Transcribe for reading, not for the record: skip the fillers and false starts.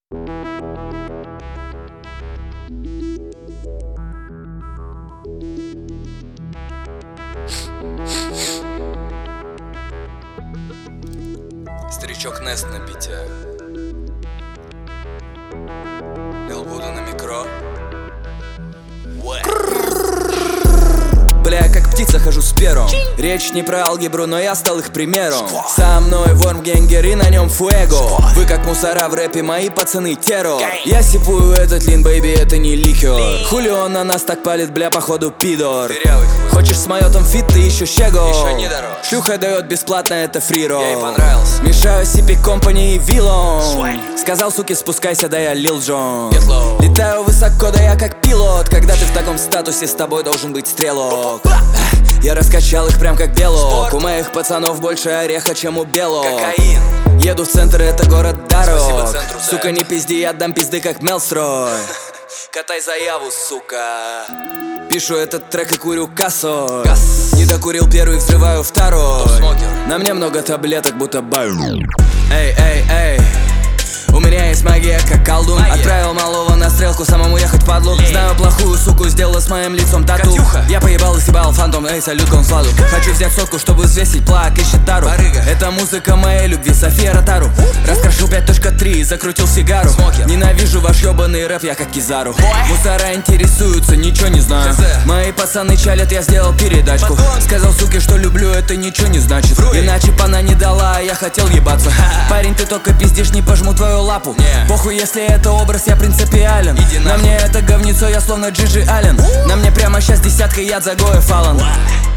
Старичок Нест на бите. Эл буду на микро. Бля, как птица хожу с пером. Речь не про алгебру, но я стал их примером. Со мной Ворм Генгер и на нем Фуэго. Вы как мусора в рэпе, мои пацаны террор. Я сипую этот лин, бэйби, это не ликер. Хули он на нас так палит, бля, походу пидор. Хочешь с майотом фит, ты еще щего. Шлюха дает бесплатно, это фриро. Мешаю CP Company и Виллон. Сказал, суки, спускайся, да я Лил Джон. Летаю высоко, да я как пилот. Когда ты в таком статусе, с тобой должен быть стрелок. Я раскачал их прям как белок. У моих пацанов больше ореха, чем у белок. Кокаин. Еду в центр, это город дорог. Сука, не пизди, я дам пизды как Мелстрой. Катай заяву, сука. Пишу этот трек и курю косой. Не докурил первый, взрываю второй. На мне много таблеток, будто бай. Эй, эй, эй. У меня есть магия, как колдун. Отправил малого на стрелку, самому ехать падлу. Знаю плохую суку, сделала с моим лицом тату. Я поебал и съебал фантом, эй, салют Гонсладу. Хочу взять сотку, чтобы взвесить плак, ищет тару. Это музыка моей любви, София Ротару. Раскрашу 5.3, закрутил сигару. Ненавижу ваш ебаный рэп, я как Кизару. Мусора интересуются, ничего не знаю. Мои пацаны чалят, я сделал передачку. Сказал суке, что люблю, это ничего не значит. Иначе б она не дала, а я хотел ебаться. Парень, ты только пиздишь, не пожму твою лапу. Похуй, если это образ, я принципиален. На мне это говнецо, я словно Джиджи Аллен. На мне прямо сейчас десятка, яд Загоев Аллан.